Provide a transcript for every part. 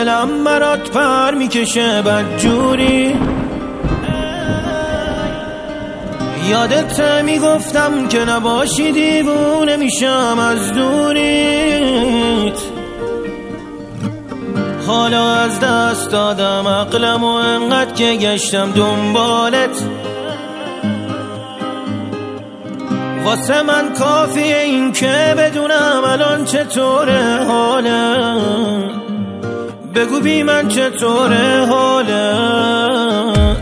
دلم برات پر میکشه بدجوری. یادت میگفتم که نباشی دیوونه میشم از دوریت. حالا از دست دادم عقلم و انقدر که گشتم دنبالت. واسه من کافیه این که بدونم الان چطوره حالت. بگو بی من چطوره حالت.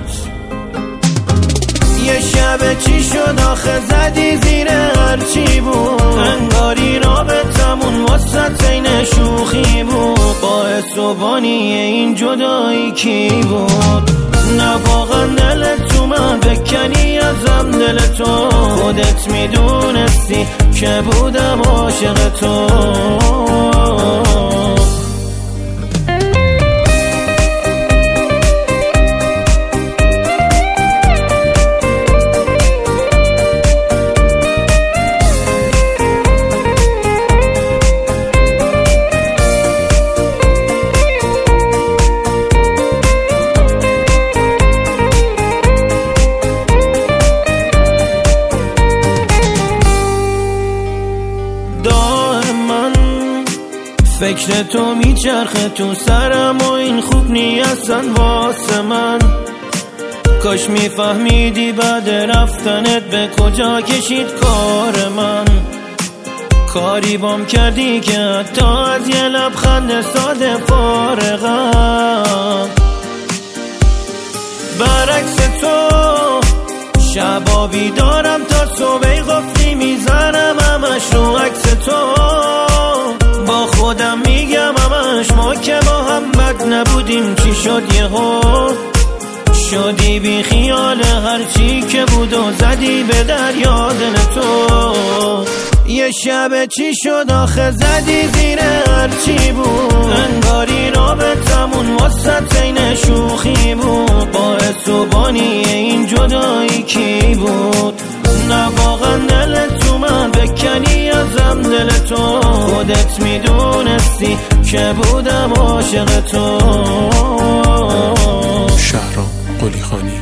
یه شب چی شد آخه زدی زیر هرچی بود. انگاری رابطمون واسه این شوخی بود. باعث و بانی این جدایی کی بود؟ نه واقعا دلت اومد بکنی ازم دل تو. خودت میدونستی که بودم عاشق تو. فکر تو میچرخه تو سرم و این خوب نیستن واسه من. کاش میفهمیدی بعد رفتنت به کجا کشید کار من. کاری بام کردی که حتی از یه لبخند ساده فارغم. برعکس تو شبا بیدارم تا صبح قفلی میزنم همش رو عکس تو. با خودم میگم همش ما که با هم بد نبودیم. چی شد یهو شدی بی خیال هرچی که بود و زدی به دریا دل تو. یه شب چی شد آخه زدی زیر هرچی بود. انگاری رابطمون واسه این شوخی بود. باعث و بانی این جدایی کی بود؟ نه واقعا دلت اومد بکنی ازم دل تو. خودت میدونستی که بودم عاشق تو. شهرام قلیخانی.